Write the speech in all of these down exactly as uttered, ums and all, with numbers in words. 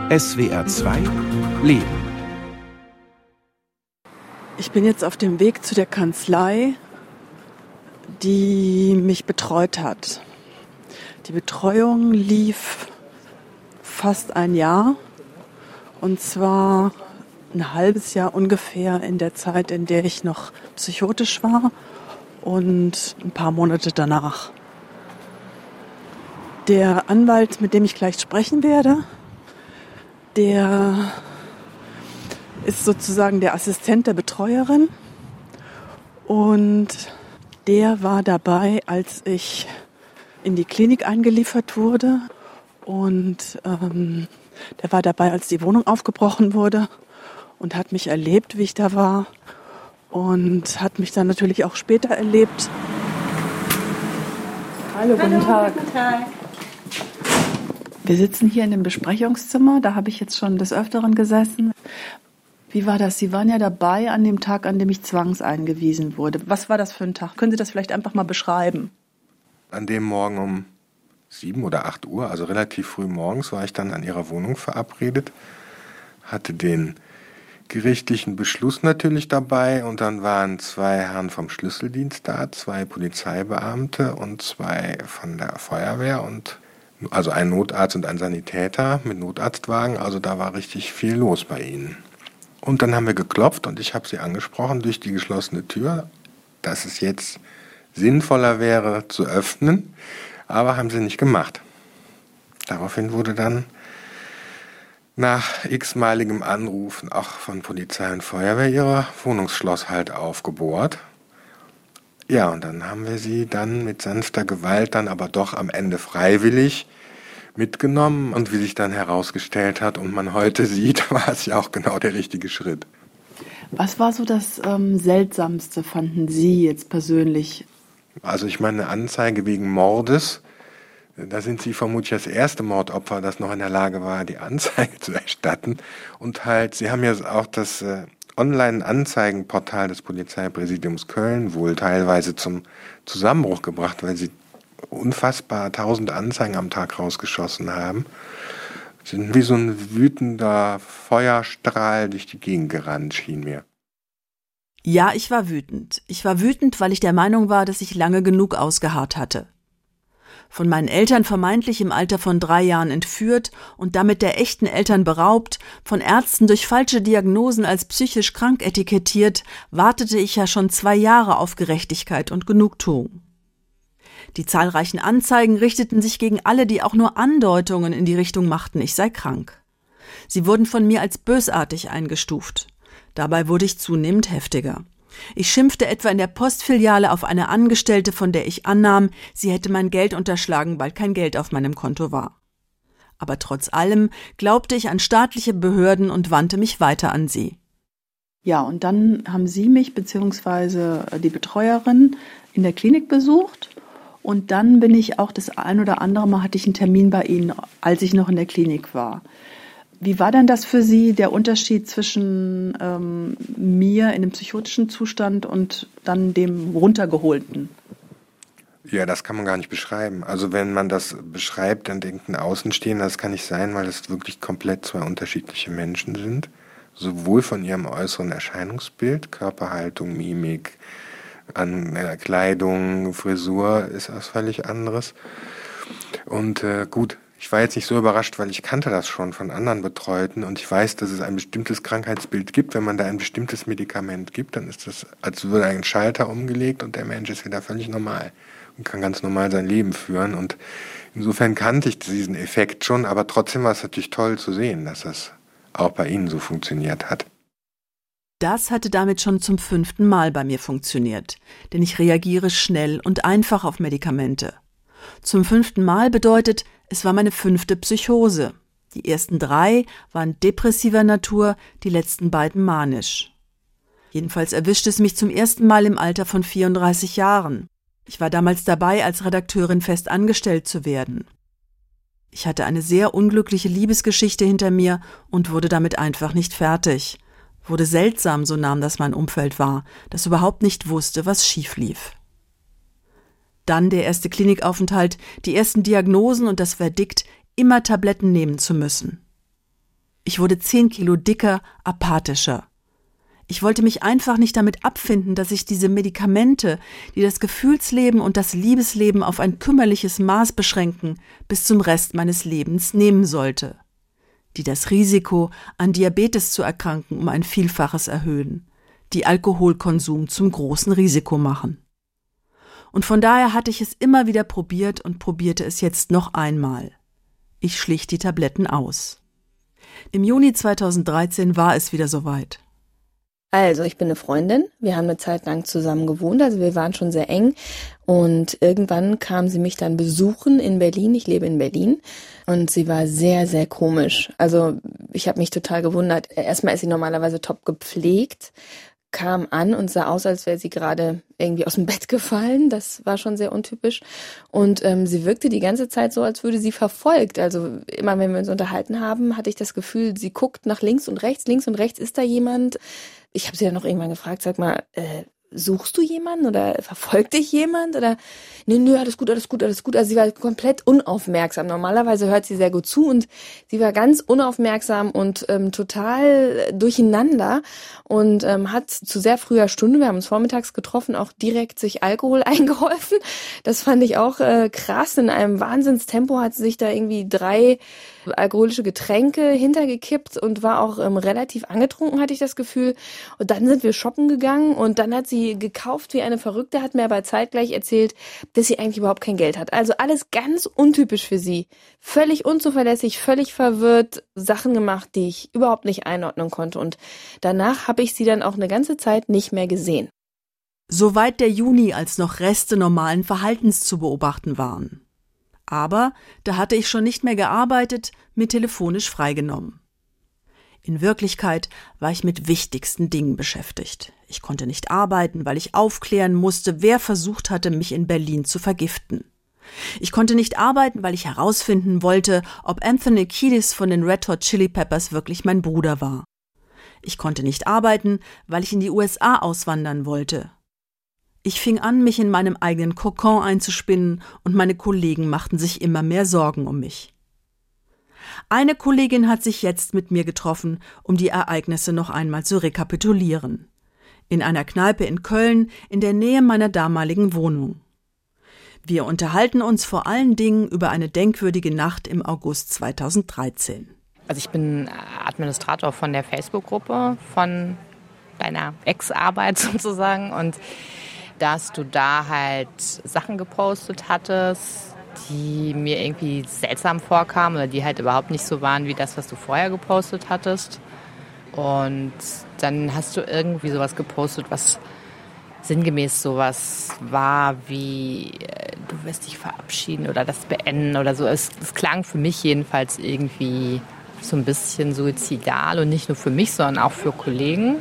S W R zwei Leben. Ich bin jetzt auf dem Weg zu der Kanzlei, die mich betreut hat. Die Betreuung lief fast ein Jahr, und zwar ein halbes Jahr ungefähr in der Zeit, in der ich noch psychotisch war, und ein paar Monate danach. Der Anwalt, mit dem ich gleich sprechen werde, der ist sozusagen der Assistent der Betreuerin, und der war dabei, als ich in die Klinik eingeliefert wurde, und ähm, der war dabei, als die Wohnung aufgebrochen wurde, und hat mich erlebt, wie ich da war, und hat mich dann natürlich auch später erlebt. Hallo, guten Tag. Guten Tag. Wir sitzen hier in dem Besprechungszimmer, da habe ich jetzt schon des Öfteren gesessen. Wie war das? Sie waren ja dabei an dem Tag, an dem ich zwangseingewiesen wurde. Was war das für ein Tag? Können Sie das vielleicht einfach mal beschreiben? An dem Morgen um sieben oder acht Uhr, also relativ früh morgens, war ich dann an ihrer Wohnung verabredet, hatte den gerichtlichen Beschluss natürlich dabei, und dann waren zwei Herren vom Schlüsseldienst da, zwei Polizeibeamte und zwei von der Feuerwehr, und also ein Notarzt und ein Sanitäter mit Notarztwagen, also da war richtig viel los bei ihnen. Und dann haben wir geklopft, und ich habe sie angesprochen durch die geschlossene Tür, dass es jetzt sinnvoller wäre zu öffnen, aber haben sie nicht gemacht. Daraufhin wurde dann nach x-maligem Anrufen auch von Polizei und Feuerwehr ihr Wohnungsschloss halt aufgebohrt. Ja, und dann haben wir sie dann mit sanfter Gewalt dann aber doch am Ende freiwillig mitgenommen, und wie sich dann herausgestellt hat und man heute sieht, war es ja auch genau der richtige Schritt. Was war so das ähm, Seltsamste, fanden Sie jetzt persönlich? Also ich meine, eine Anzeige wegen Mordes, da sind Sie vermutlich das erste Mordopfer, das noch in der Lage war, die Anzeige zu erstatten. Und halt, Sie haben ja auch das äh, Online-Anzeigenportal des Polizeipräsidiums Köln wohl teilweise zum Zusammenbruch gebracht, weil sie unfassbar tausend Anzeigen am Tag rausgeschossen haben. Sie sind wie so ein wütender Feuerstrahl durch die Gegend gerannt, schien mir. Ja, ich war wütend. Ich war wütend, weil ich der Meinung war, dass ich lange genug ausgeharrt hatte. Von meinen Eltern vermeintlich im Alter von drei Jahren entführt und damit der echten Eltern beraubt, von Ärzten durch falsche Diagnosen als psychisch krank etikettiert, wartete ich ja schon zwei Jahre auf Gerechtigkeit und Genugtuung. Die zahlreichen Anzeigen richteten sich gegen alle, die auch nur Andeutungen in die Richtung machten, ich sei krank. Sie wurden von mir als bösartig eingestuft. Dabei wurde ich zunehmend heftiger. Ich schimpfte etwa in der Postfiliale auf eine Angestellte, von der ich annahm, sie hätte mein Geld unterschlagen, weil kein Geld auf meinem Konto war. Aber trotz allem glaubte ich an staatliche Behörden und wandte mich weiter an sie. Ja, und dann haben Sie mich bzw. die Betreuerin in der Klinik besucht, und dann bin ich auch das ein oder andere Mal, hatte ich einen Termin bei Ihnen, als ich noch in der Klinik war. Wie war denn das für Sie, der Unterschied zwischen ähm, mir in dem psychotischen Zustand und dann dem runtergeholten? Ja, das kann man gar nicht beschreiben. Also wenn man das beschreibt, dann denkt ein Außenstehender, das kann nicht sein, weil es wirklich komplett zwei unterschiedliche Menschen sind. Sowohl von ihrem äußeren Erscheinungsbild, Körperhaltung, Mimik, an äh, Kleidung, Frisur ist was völlig anderes. Und äh, gut, ich war jetzt nicht so überrascht, weil ich kannte das schon von anderen Betreuten, und ich weiß, dass es ein bestimmtes Krankheitsbild gibt. Wenn man da ein bestimmtes Medikament gibt, dann ist das, als würde ein Schalter umgelegt und der Mensch ist wieder völlig normal und kann ganz normal sein Leben führen. Und insofern kannte ich diesen Effekt schon, aber trotzdem war es natürlich toll zu sehen, dass das auch bei Ihnen so funktioniert hat. Das hatte damit schon zum fünften Mal bei mir funktioniert, denn ich reagiere schnell und einfach auf Medikamente. Zum fünften Mal bedeutet, es war meine fünfte Psychose. Die ersten drei waren depressiver Natur, die letzten beiden manisch. Jedenfalls erwischte es mich zum ersten Mal im Alter von vierunddreißig Jahren. Ich war damals dabei, als Redakteurin fest angestellt zu werden. Ich hatte eine sehr unglückliche Liebesgeschichte hinter mir und wurde damit einfach nicht fertig. Wurde seltsam, so nahm das mein Umfeld wahr, das überhaupt nicht wusste, was schief lief. Dann der erste Klinikaufenthalt, die ersten Diagnosen und das Verdikt, immer Tabletten nehmen zu müssen. Ich wurde zehn Kilo dicker, apathischer. Ich wollte mich einfach nicht damit abfinden, dass ich diese Medikamente, die das Gefühlsleben und das Liebesleben auf ein kümmerliches Maß beschränken, bis zum Rest meines Lebens nehmen sollte, die das Risiko, an Diabetes zu erkranken, um ein Vielfaches erhöhen, die Alkoholkonsum zum großen Risiko machen. Und von daher hatte ich es immer wieder probiert und probierte es jetzt noch einmal. Ich schlich die Tabletten aus. Im Juni zweitausenddreizehn war es wieder soweit. Also, ich bin eine Freundin. Wir haben eine Zeit lang zusammen gewohnt, also wir waren schon sehr eng. Und irgendwann kam sie mich dann besuchen in Berlin. Ich lebe in Berlin. Und sie war sehr, sehr komisch. Also, ich habe mich total gewundert. Erstmal ist sie normalerweise top gepflegt, kam an und sah aus, als wäre sie gerade irgendwie aus dem Bett gefallen. Das war schon sehr untypisch. Und ähm, sie wirkte die ganze Zeit so, als würde sie verfolgt. Also immer, wenn wir uns unterhalten haben, hatte ich das Gefühl, sie guckt nach links und rechts. Links und rechts ist da jemand. Ich habe sie dann noch irgendwann gefragt, sag mal, äh, suchst du jemanden oder verfolgt dich jemand? Oder nö, nö, alles gut, alles gut, alles gut. Also sie war komplett unaufmerksam. Normalerweise hört sie sehr gut zu und sie war ganz unaufmerksam und ähm, total durcheinander und ähm, hat zu sehr früher Stunde, wir haben uns vormittags getroffen, auch direkt sich Alkohol eingeholfen. Das fand ich auch äh, krass. In einem Wahnsinnstempo hat sie sich da irgendwie drei alkoholische Getränke hintergekippt und war auch ähm, relativ angetrunken, hatte ich das Gefühl. Und dann sind wir shoppen gegangen und dann hat sie gekauft wie eine Verrückte, hat mir aber zeitgleich erzählt, dass sie eigentlich überhaupt kein Geld hat. Also alles ganz untypisch für sie. Völlig unzuverlässig, völlig verwirrt, Sachen gemacht, die ich überhaupt nicht einordnen konnte. Und danach habe ich sie dann auch eine ganze Zeit nicht mehr gesehen. Soweit der Juni, als noch Reste normalen Verhaltens zu beobachten waren. Aber da hatte ich schon nicht mehr gearbeitet, mir telefonisch freigenommen. In Wirklichkeit war ich mit wichtigsten Dingen beschäftigt. Ich konnte nicht arbeiten, weil ich aufklären musste, wer versucht hatte, mich in Berlin zu vergiften. Ich konnte nicht arbeiten, weil ich herausfinden wollte, ob Anthony Kiedis von den Red Hot Chili Peppers wirklich mein Bruder war. Ich konnte nicht arbeiten, weil ich in die U S A auswandern wollte. Ich fing an, mich in meinem eigenen Kokon einzuspinnen und meine Kollegen machten sich immer mehr Sorgen um mich. Eine Kollegin hat sich jetzt mit mir getroffen, um die Ereignisse noch einmal zu rekapitulieren. In einer Kneipe in Köln, in der Nähe meiner damaligen Wohnung. Wir unterhalten uns vor allen Dingen über eine denkwürdige Nacht im August zweitausenddreizehn. Also ich bin Administrator von der Facebook-Gruppe von deiner Ex-Arbeit sozusagen und dass du da halt Sachen gepostet hattest, die mir irgendwie seltsam vorkamen oder die halt überhaupt nicht so waren wie das, was du vorher gepostet hattest. Und dann hast du irgendwie sowas gepostet, was sinngemäß sowas war wie, du wirst dich verabschieden oder das beenden oder so. Es, es klang für mich jedenfalls irgendwie so ein bisschen suizidal und nicht nur für mich, sondern auch für Kollegen.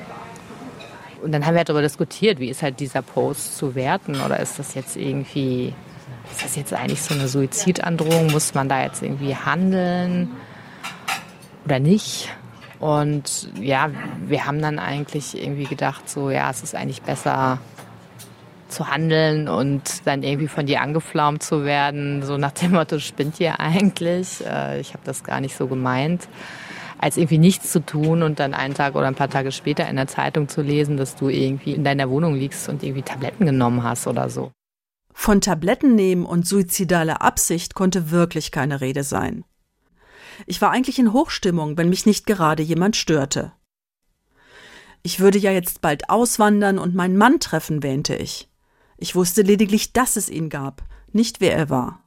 Und dann haben wir darüber diskutiert, wie ist halt dieser Post zu werten oder ist das jetzt irgendwie, ist das jetzt eigentlich so eine Suizidandrohung, muss man da jetzt irgendwie handeln oder nicht? Und ja, wir haben dann eigentlich irgendwie gedacht, so ja, es ist eigentlich besser zu handeln und dann irgendwie von dir angeflaumt zu werden, so nach dem Motto, spinnt ihr eigentlich? Ich habe das gar nicht so gemeint. Als irgendwie nichts zu tun und dann einen Tag oder ein paar Tage später in der Zeitung zu lesen, dass du irgendwie in deiner Wohnung liegst und irgendwie Tabletten genommen hast oder so. Von Tabletten nehmen und suizidaler Absicht konnte wirklich keine Rede sein. Ich war eigentlich in Hochstimmung, wenn mich nicht gerade jemand störte. Ich würde ja jetzt bald auswandern und meinen Mann treffen, wähnte ich. Ich wusste lediglich, dass es ihn gab, nicht wer er war.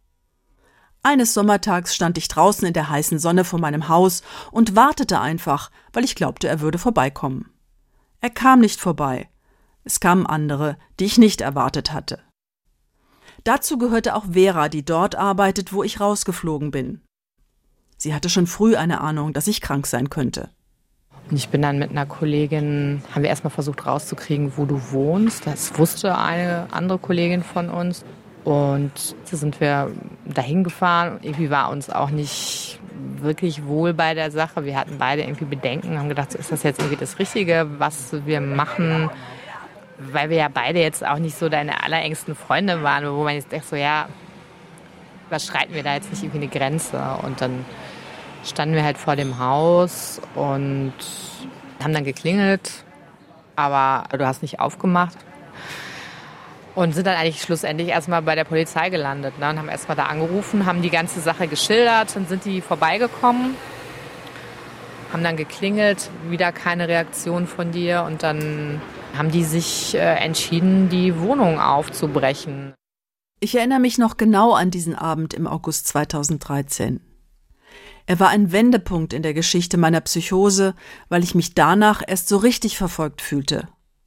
Eines Sommertags stand ich draußen in der heißen Sonne vor meinem Haus und wartete einfach, weil ich glaubte, er würde vorbeikommen. Er kam nicht vorbei. Es kamen andere, die ich nicht erwartet hatte. Dazu gehörte auch Vera, die dort arbeitet, wo ich rausgeflogen bin. Sie hatte schon früh eine Ahnung, dass ich krank sein könnte. Und ich bin dann mit einer Kollegin, haben wir erstmal versucht rauszukriegen, wo du wohnst. Das wusste eine andere Kollegin von uns. Und so sind wir dahin gefahren. Irgendwie war uns auch nicht wirklich wohl bei der Sache. Wir hatten beide irgendwie Bedenken, haben gedacht, ist das jetzt irgendwie das Richtige, was wir machen? Weil wir ja beide jetzt auch nicht so deine allerengsten Freunde waren, wo man jetzt denkt so, ja, was schreiten wir da jetzt nicht irgendwie eine Grenze? Und dann standen wir halt vor dem Haus und haben dann geklingelt, aber du hast nicht aufgemacht. Und sind dann eigentlich schlussendlich erstmal bei der Polizei gelandet, ne? Und haben erstmal da angerufen, haben die ganze Sache geschildert, dann sind die vorbeigekommen, haben dann geklingelt, wieder keine Reaktion von dir und dann haben die sich äh, entschieden, die Wohnung aufzubrechen. Ich erinnere mich noch genau an diesen Abend im August zweitausenddreizehn. Er war ein Wendepunkt in der Geschichte meiner Psychose, weil ich mich danach erst so richtig verfolgt fühlte.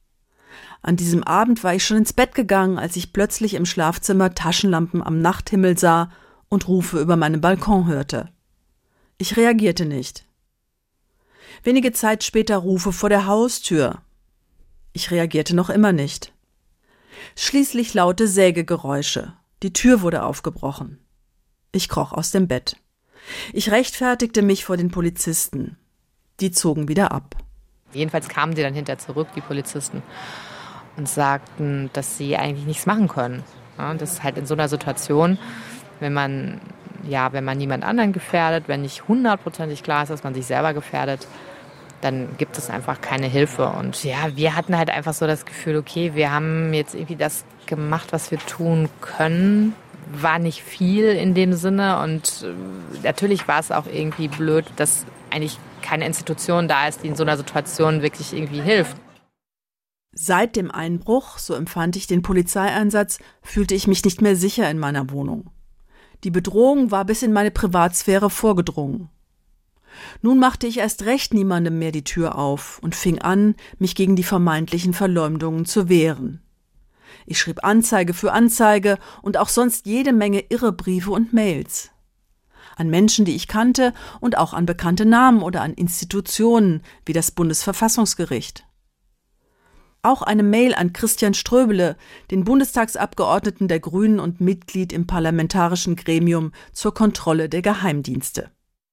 An diesem Abend war ich schon ins Bett gegangen, als ich plötzlich im Schlafzimmer Taschenlampen am Nachthimmel sah und Rufe über meinen Balkon hörte. Ich reagierte nicht. Wenige Zeit später Rufe vor der Haustür. Ich reagierte noch immer nicht. Schließlich laute Sägegeräusche. Die Tür wurde aufgebrochen. Ich kroch aus dem Bett. Ich rechtfertigte mich vor den Polizisten. Die zogen wieder ab. Jedenfalls kamen sie dann hinterher zurück, die Polizisten, und sagten, dass sie eigentlich nichts machen können. Ja, das ist halt in so einer Situation, wenn man, ja, wenn man niemand anderen gefährdet, wenn nicht hundertprozentig klar ist, dass man sich selber gefährdet, dann gibt es einfach keine Hilfe. Und ja, wir hatten halt einfach so das Gefühl, okay, wir haben jetzt irgendwie das gemacht, was wir tun können. War nicht viel in dem Sinne und natürlich war es auch irgendwie blöd, dass eigentlich keine Institution da ist, die in so einer Situation wirklich irgendwie hilft. Seit dem Einbruch, so empfand ich den Polizeieinsatz, fühlte ich mich nicht mehr sicher in meiner Wohnung. Die Bedrohung war bis in meine Privatsphäre vorgedrungen. Nun machte ich erst recht niemandem mehr die Tür auf und fing an, mich gegen die vermeintlichen Verleumdungen zu wehren. Ich schrieb Anzeige für Anzeige und auch sonst jede Menge irre Briefe und Mails. An Menschen, die ich kannte und auch an bekannte Namen oder an Institutionen wie das Bundesverfassungsgericht. Auch eine Mail an Christian Ströbele, den Bundestagsabgeordneten der Grünen und Mitglied im parlamentarischen Gremium zur Kontrolle der Geheimdienste.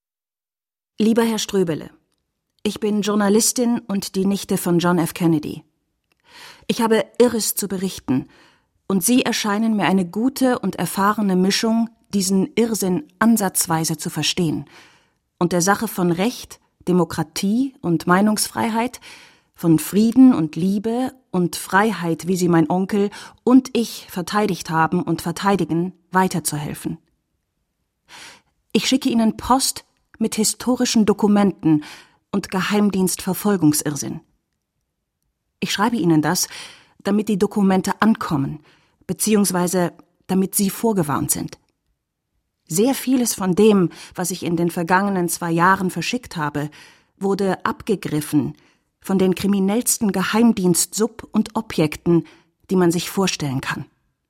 Lieber Herr Ströbele, ich bin Journalistin und die Nichte von John F. Kennedy. Ich habe Irres zu berichten und Sie erscheinen mir eine gute und erfahrene Mischung, diesen Irrsinn ansatzweise zu verstehen und der Sache von Recht, Demokratie und Meinungsfreiheit, von Frieden und Liebe und Freiheit, wie sie mein Onkel und ich verteidigt haben und verteidigen, weiterzuhelfen. Ich schicke Ihnen Post mit historischen Dokumenten und Geheimdienstverfolgungsirrsinn. Ich schreibe Ihnen das, damit die Dokumente ankommen, beziehungsweise damit Sie vorgewarnt sind. Sehr vieles von dem, was ich in den vergangenen zwei Jahren verschickt habe, wurde abgegriffen von den kriminellsten Geheimdienst-Sub- und Objekten, die man sich vorstellen kann.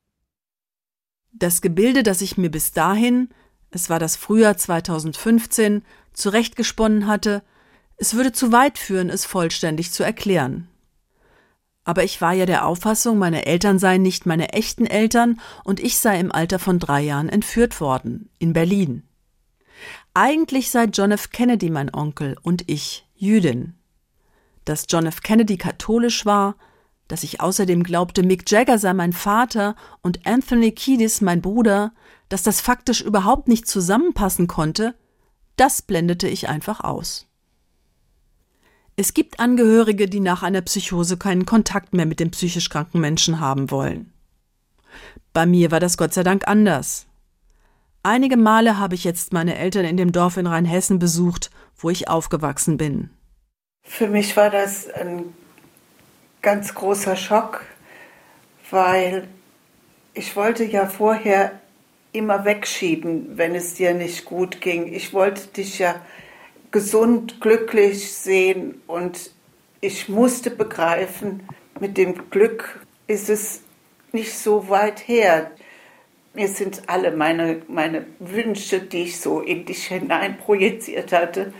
Das Gebilde, das ich mir bis dahin, es war das Frühjahr zweitausendfünfzehn, zurechtgesponnen hatte, es würde zu weit führen, es vollständig zu erklären. Aber ich war ja der Auffassung, meine Eltern seien nicht meine echten Eltern und ich sei im Alter von drei Jahren entführt worden, in Berlin. Eigentlich sei John F. Kennedy mein Onkel und ich Jüdin. Dass John F. Kennedy katholisch war, dass ich außerdem glaubte, Mick Jagger sei mein Vater und Anthony Kiedis mein Bruder, dass das faktisch überhaupt nicht zusammenpassen konnte, das blendete ich einfach aus. Es gibt Angehörige, die nach einer Psychose keinen Kontakt mehr mit dem psychisch kranken Menschen haben wollen. Bei mir war das Gott sei Dank anders. Einige Male habe ich jetzt meine Eltern in dem Dorf in Rheinhessen besucht, wo ich aufgewachsen bin. Für mich war das ein ganz großer Schock, weil ich wollte ja vorher immer wegschieben, wenn es dir nicht gut ging. Ich wollte dich ja gesund, glücklich sehen und ich musste begreifen, mit dem Glück ist es nicht so weit her. Mir sind alle meine, meine Wünsche, die ich so in dich hinein projiziert hatte,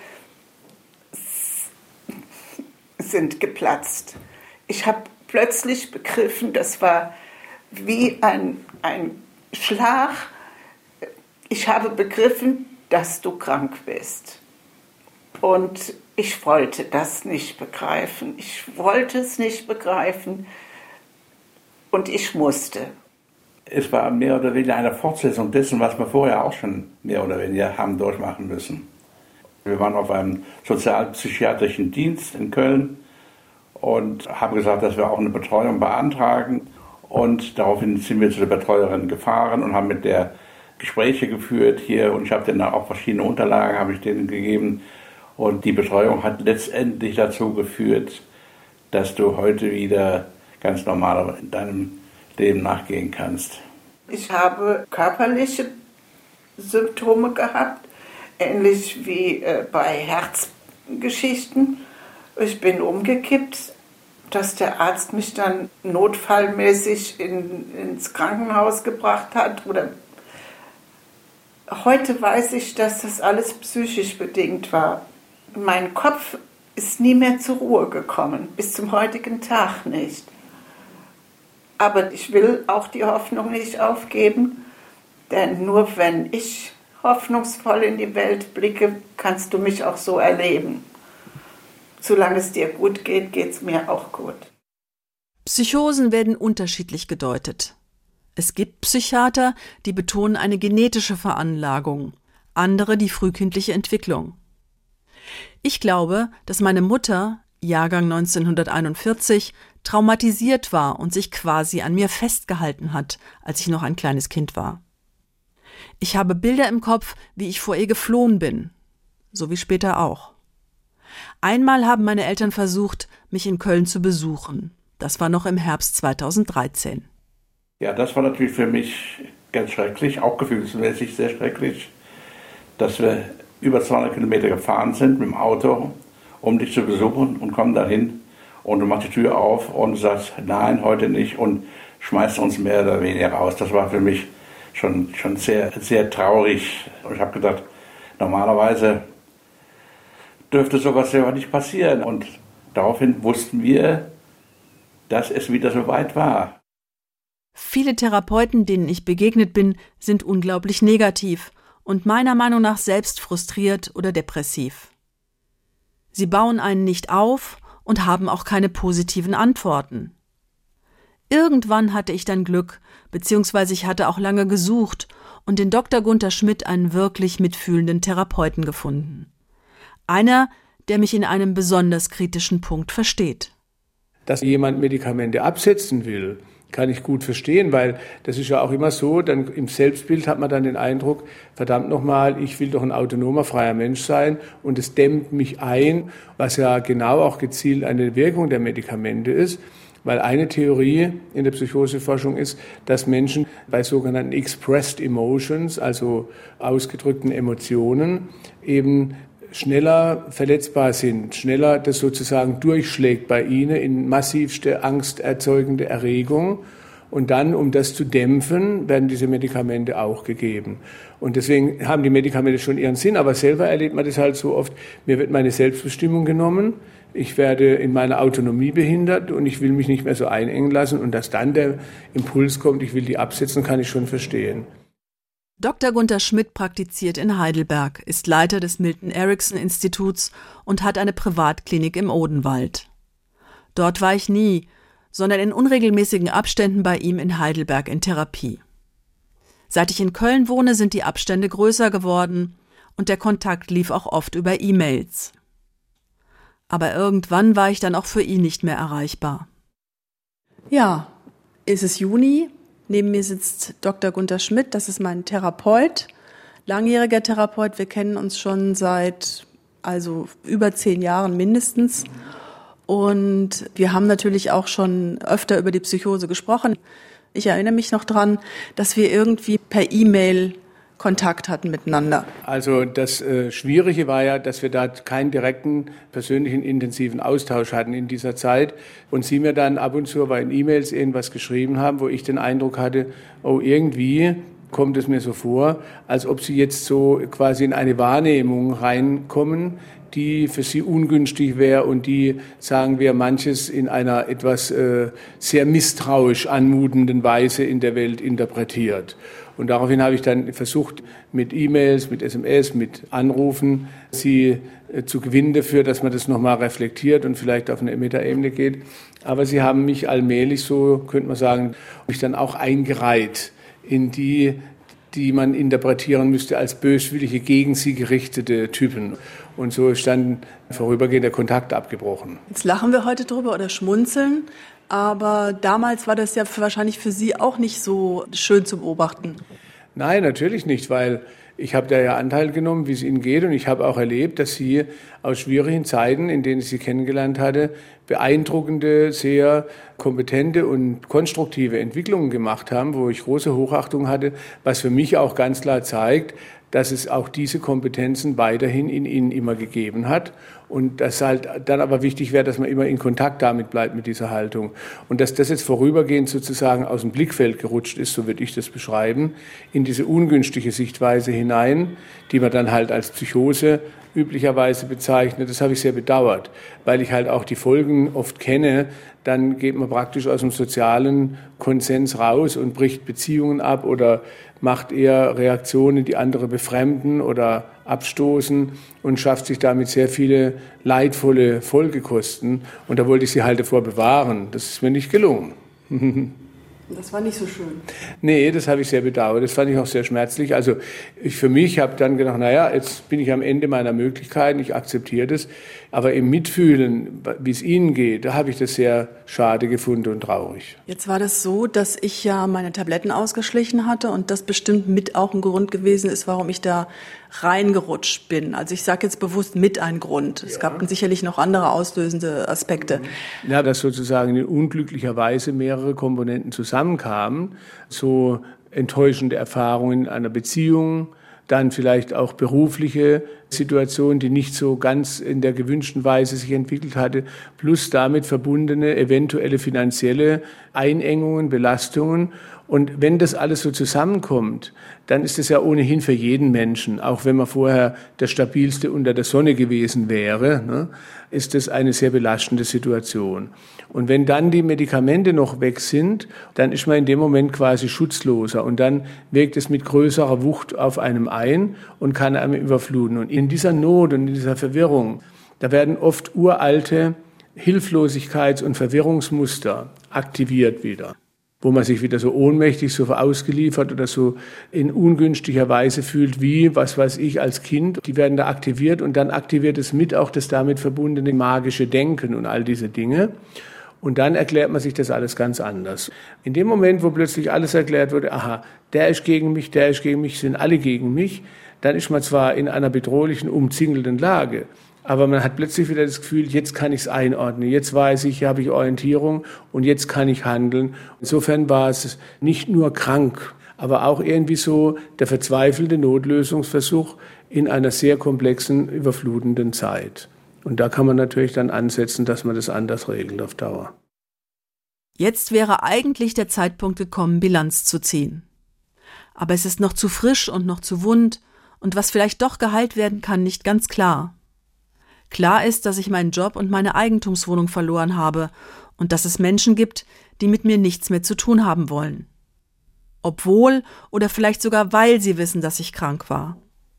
sind geplatzt. Ich habe plötzlich begriffen, das war wie ein, ein Schlag. Ich habe begriffen, dass du krank bist. Und ich wollte das nicht begreifen. Ich wollte es nicht begreifen und ich musste. Es war mehr oder weniger eine Fortsetzung dessen, was wir vorher auch schon mehr oder weniger haben durchmachen müssen. Wir waren auf einem sozialpsychiatrischen Dienst in Köln und haben gesagt, dass wir auch eine Betreuung beantragen. Und daraufhin sind wir zu der Betreuerin gefahren und haben mit der Gespräche geführt hier. Und ich habe denen auch verschiedene Unterlagen habe ich denen gegeben. Und die Betreuung hat letztendlich dazu geführt, dass du heute wieder ganz normal in deinem Leben nachgehen kannst. Ich habe körperliche Symptome gehabt, ähnlich wie äh, bei Herzgeschichten. Ich bin umgekippt, dass der Arzt mich dann notfallmäßig in, ins Krankenhaus gebracht hat. Oder heute weiß ich, dass das alles psychisch bedingt war. Mein Kopf ist nie mehr zur Ruhe gekommen, bis zum heutigen Tag nicht. Aber ich will auch die Hoffnung nicht aufgeben, denn nur wenn ich hoffnungsvoll in die Welt blicke, kannst du mich auch so erleben. Solange es dir gut geht, geht es mir auch gut. Psychosen werden unterschiedlich gedeutet. Es gibt Psychiater, die betonen eine genetische Veranlagung, andere die frühkindliche Entwicklung. Ich glaube, dass meine Mutter, Jahrgang neunzehnhunderteinundvierzig, traumatisiert war und sich quasi an mir festgehalten hat, als ich noch ein kleines Kind war. Ich habe Bilder im Kopf, wie ich vor ihr geflohen bin, so wie später auch. Einmal haben meine Eltern versucht, mich in Köln zu besuchen. Das war noch im Herbst zweitausenddreizehn. Ja, das war natürlich für mich ganz schrecklich, auch gefühlsmäßig sehr schrecklich, dass wir über zweihundert Kilometer gefahren sind mit dem Auto, um dich zu besuchen und kommen dahin und du machst die Tür auf und sagst, nein, heute nicht und schmeißt uns mehr oder weniger raus. Das war für mich schon, schon sehr, sehr traurig. Und ich habe gedacht, normalerweise dürfte sowas ja nicht passieren. Und daraufhin wussten wir, dass es wieder so weit war. Viele Therapeuten, denen ich begegnet bin, sind unglaublich negativ und meiner Meinung nach selbst frustriert oder depressiv. Sie bauen einen nicht auf und haben auch keine positiven Antworten. Irgendwann hatte ich dann Glück, beziehungsweise ich hatte auch lange gesucht und in Doktor Gunther Schmidt einen wirklich mitfühlenden Therapeuten gefunden. Einer, der mich in einem besonders kritischen Punkt versteht. Dass jemand Medikamente absetzen will, kann ich gut verstehen, weil das ist ja auch immer so, dann im Selbstbild hat man dann den Eindruck, verdammt nochmal, ich will doch ein autonomer, freier Mensch sein und es dämmt mich ein, was ja genau auch gezielt eine Wirkung der Medikamente ist, weil eine Theorie in der Psychoseforschung ist, dass Menschen bei sogenannten expressed emotions, also ausgedrückten Emotionen, eben schneller verletzbar sind, schneller das sozusagen durchschlägt bei ihnen in massivste angsterzeugende Erregung. Und dann, um das zu dämpfen, werden diese Medikamente auch gegeben. Und deswegen haben die Medikamente schon ihren Sinn, aber selber erlebt man das halt so oft, mir wird meine Selbstbestimmung genommen, ich werde in meiner Autonomie behindert und ich will mich nicht mehr so einengen lassen. Und dass dann der Impuls kommt, ich will die absetzen, kann ich schon verstehen. Doktor Gunther Schmidt praktiziert in Heidelberg, ist Leiter des Milton-Erickson-Instituts und hat eine Privatklinik im Odenwald. Dort war ich nie, sondern in unregelmäßigen Abständen bei ihm in Heidelberg in Therapie. Seit ich in Köln wohne, sind die Abstände größer geworden und der Kontakt lief auch oft über E-Mails. Aber irgendwann war ich dann auch für ihn nicht mehr erreichbar. Ja, es ist Juni. Neben mir sitzt Doktor Gunther Schmidt, das ist mein Therapeut, langjähriger Therapeut. Wir kennen uns schon seit also über zehn Jahren mindestens. Und wir haben natürlich auch schon öfter über die Psychose gesprochen. Ich erinnere mich noch dran, dass wir irgendwie per E-Mail Kontakt hatten miteinander. Also das äh, Schwierige war ja, dass wir da keinen direkten, persönlichen, intensiven Austausch hatten in dieser Zeit und Sie mir dann ab und zu bei den E-Mails irgendwas geschrieben haben, wo ich den Eindruck hatte, oh, irgendwie kommt es mir so vor, als ob Sie jetzt so quasi in eine Wahrnehmung reinkommen, die für Sie ungünstig wäre und die, sagen wir, manches in einer etwas äh, sehr misstrauisch anmutenden Weise in der Welt interpretiert. Und daraufhin habe ich dann versucht, mit E-Mails, mit S M S, mit Anrufen, sie äh, zu gewinnen dafür, dass man das nochmal reflektiert und vielleicht auf eine Metaebene geht. Aber sie haben mich allmählich, so könnte man sagen, mich dann auch eingereiht in die die man interpretieren müsste als böswillige, gegen sie gerichtete Typen. Und so ist dann vorübergehend der Kontakt abgebrochen. Jetzt lachen wir heute drüber oder schmunzeln, aber damals war das ja für, wahrscheinlich für Sie auch nicht so schön zu beobachten. Nein, natürlich nicht, weil ich habe da ja Anteil genommen, wie es Ihnen geht, und ich habe auch erlebt, dass Sie aus schwierigen Zeiten, in denen ich Sie kennengelernt hatte, beeindruckende, sehr kompetente und konstruktive Entwicklungen gemacht haben, wo ich große Hochachtung hatte, was für mich auch ganz klar zeigt, dass es auch diese Kompetenzen weiterhin in Ihnen immer gegeben hat und dass halt dann aber wichtig wäre, dass man immer in Kontakt damit bleibt mit dieser Haltung. Und dass das jetzt vorübergehend sozusagen aus dem Blickfeld gerutscht ist, so würde ich das beschreiben, in diese ungünstige Sichtweise hinein, die man dann halt als Psychose üblicherweise bezeichnet. Das habe ich sehr bedauert, weil ich halt auch die Folgen oft kenne. Dann geht man praktisch aus dem sozialen Konsens raus und bricht Beziehungen ab oder macht eher Reaktionen, die andere befremden oder abstoßen und schafft sich damit sehr viele leidvolle Folgekosten. Und da wollte ich sie halt davor bewahren. Das ist mir nicht gelungen. Das war nicht so schön. Nee, das habe ich sehr bedauert. Das fand ich auch sehr schmerzlich. Also ich für mich habe dann gedacht, naja, jetzt bin ich am Ende meiner Möglichkeiten, ich akzeptiere das. Aber im Mitfühlen, wie es Ihnen geht, da habe ich das sehr schade gefunden und traurig. Jetzt war das so, dass ich ja meine Tabletten ausgeschlichen hatte und das bestimmt mit auch ein Grund gewesen ist, warum ich da reingerutscht bin. Also ich sage jetzt bewusst mit ein Grund. Es ja. gab sicherlich noch andere auslösende Aspekte. Ja, dass sozusagen in unglücklicher Weise mehrere Komponenten zusammenkamen. So enttäuschende Erfahrungen in einer Beziehung, dann vielleicht auch berufliche Situation, die nicht so ganz in der gewünschten Weise sich entwickelt hatte, plus damit verbundene eventuelle finanzielle Einengungen, Belastungen. Und wenn das alles so zusammenkommt, dann ist es ja ohnehin für jeden Menschen, auch wenn man vorher der stabilste unter der Sonne gewesen wäre, ne, ist das eine sehr belastende Situation. Und wenn dann die Medikamente noch weg sind, dann ist man in dem Moment quasi schutzloser und dann wirkt es mit größerer Wucht auf einem ein und kann einem überfluten. Und in dieser Not und in dieser Verwirrung, da werden oft uralte Hilflosigkeits- und Verwirrungsmuster aktiviert wieder, wo man sich wieder so ohnmächtig, so ausgeliefert oder so in ungünstiger Weise fühlt, wie, was weiß ich, als Kind. Die werden da aktiviert und dann aktiviert es mit auch das damit verbundene magische Denken und all diese Dinge. Und dann erklärt man sich das alles ganz anders. In dem Moment, wo plötzlich alles erklärt wurde, aha, der ist gegen mich, der ist gegen mich, sind alle gegen mich, dann ist man zwar in einer bedrohlichen, umzingelten Lage, aber man hat plötzlich wieder das Gefühl, jetzt kann ich es einordnen, jetzt weiß ich, hier habe ich Orientierung und jetzt kann ich handeln. Insofern war es nicht nur krank, aber auch irgendwie so der verzweifelte Notlösungsversuch in einer sehr komplexen, überflutenden Zeit. Und da kann man natürlich dann ansetzen, dass man das anders regelt auf Dauer. Jetzt wäre eigentlich der Zeitpunkt gekommen, Bilanz zu ziehen. Aber es ist noch zu frisch und noch zu wund und was vielleicht doch geheilt werden kann, nicht ganz klar. Klar ist, dass ich meinen Job und meine Eigentumswohnung verloren habe und dass es Menschen gibt, die mit mir nichts mehr zu tun haben wollen. Obwohl oder vielleicht sogar weil sie wissen, dass ich krank war.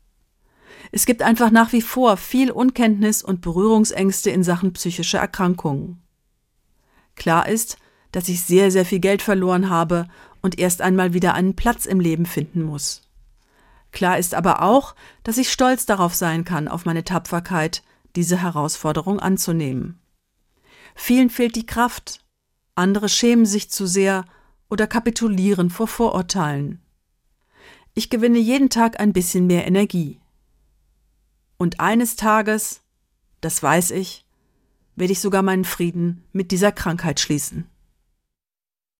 Es gibt einfach nach wie vor viel Unkenntnis und Berührungsängste in Sachen psychische Erkrankungen. Klar ist, dass ich sehr, sehr viel Geld verloren habe und erst einmal wieder einen Platz im Leben finden muss. Klar ist aber auch, dass ich stolz darauf sein kann, auf meine Tapferkeit, diese Herausforderung anzunehmen. Vielen fehlt die Kraft, andere schämen sich zu sehr oder kapitulieren vor Vorurteilen. Ich gewinne jeden Tag ein bisschen mehr Energie. Und eines Tages, das weiß ich, werde ich sogar meinen Frieden mit dieser Krankheit schließen.